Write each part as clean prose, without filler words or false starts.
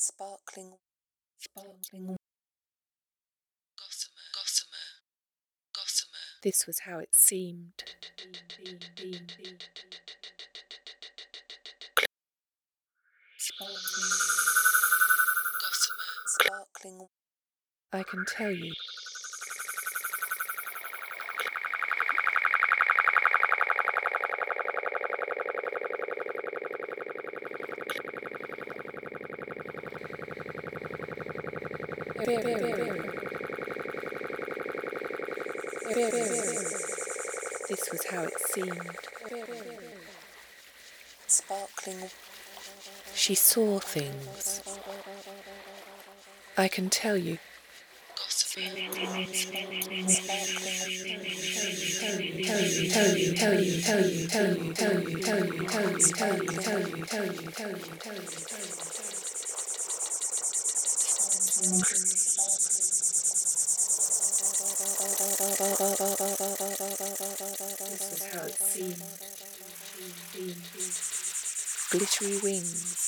sparkling, gossamer. This was how it seemed. Sparkling. I can tell you. This was how it seemed. Sparkling. She saw things. I can tell you. This was how it seemed. Glittery wings.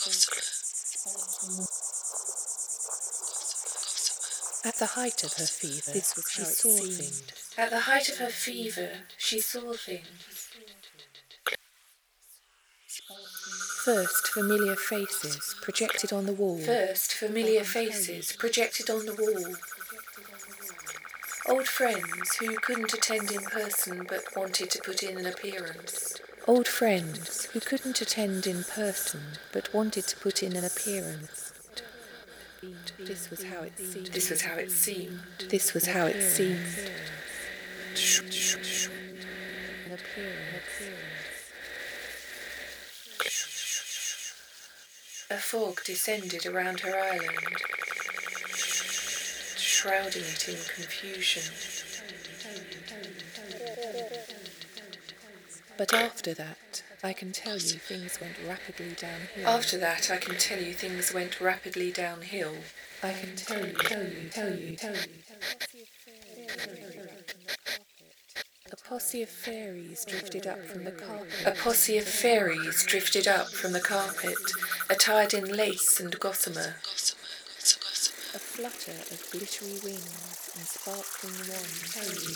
At the height of her fever, this was how she saw things. At the height of her fever, she saw things. First, familiar faces projected on the wall. First, familiar faces projected on the wall. Old friends who couldn't attend in person but wanted to put in an appearance. Old friends who couldn't attend in person but wanted to put in an appearance. This was how it seemed. This was how it seemed. This was how it seemed. An appearance. A fog descended around her island, shrouding it in confusion. But after that, I can tell you things went rapidly downhill. After that, I can tell you things went rapidly downhill. I can tell you. A posse of fairies drifted up from the carpet. A posse of fairies drifted up from the carpet, attired in lace and gossamer. A flutter of glittery wings and sparkling wands.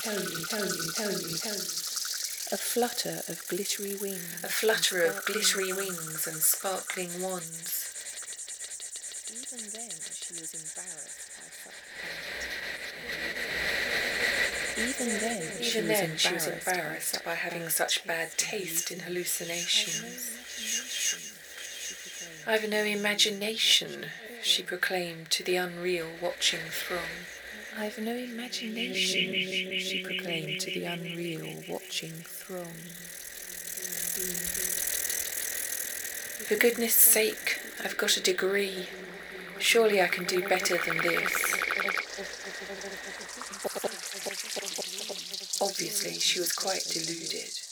A flutter of glittery wings. A flutter of glittery wings and sparkling wands. Even then, she was embarrassed by such Even then, she was embarrassed by having such bad taste in hallucinations. I've no imagination, she proclaimed to the unreal watching throng. I've no imagination, she proclaimed to the unreal watching throng. For goodness sake, I've got a degree. Surely I can do better than this. Obviously, she was quite deluded.